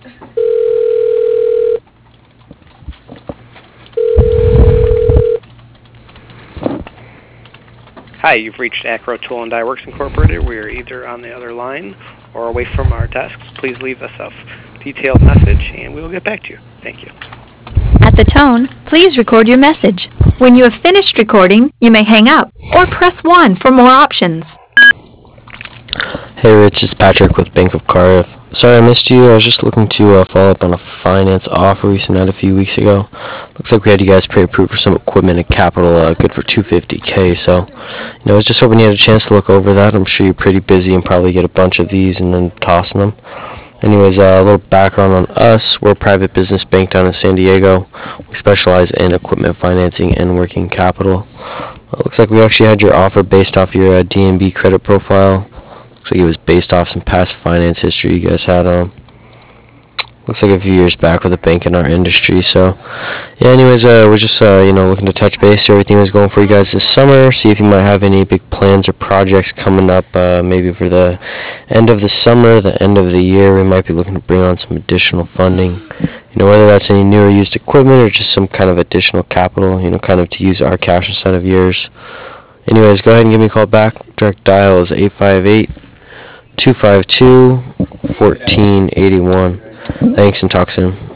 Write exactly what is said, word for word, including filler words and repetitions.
Hi, you've reached Acro Tool and Die Works Incorporated. We are either on the other line or away from our desks. Please leave us a detailed message and we will get back to you. Thank you. At the tone, please record your message. When you have finished recording, you may hang up or press one for more options. Hey Rich, it's Patrick with Bank of Cardiff. Sorry I missed you. I was just looking to uh, follow up on a finance offer we sent out a few weeks ago. Looks like we had you guys pre-approved for some equipment and capital, uh, good for two hundred fifty K. So, you know, I was just hoping you had a chance to look over that. I'm sure you're pretty busy and probably get a bunch of these and then tossing them. Anyways, uh, a little background on us. We're a private business bank down in San Diego. We specialize in equipment financing and working capital. Uh, looks like we actually had your offer based off your uh, D N B credit profile. Looks like it was based off some past finance history you guys had on. Um, looks like a few years back with a bank in our industry. So, yeah, anyways, uh, we're just, uh, you know, looking to touch base, see how everything was going for you guys this summer, see if you might have any big plans or projects coming up, uh, maybe for the end of the summer, the end of the year. We might be looking to bring on some additional funding. You know, whether that's any new or used equipment or just some kind of additional capital, you know, kind of to use our cash instead of yours. Anyways, go ahead and give me a call back. Direct dial is eight five eight, two five two, one four eight one. Thanks and talk soon.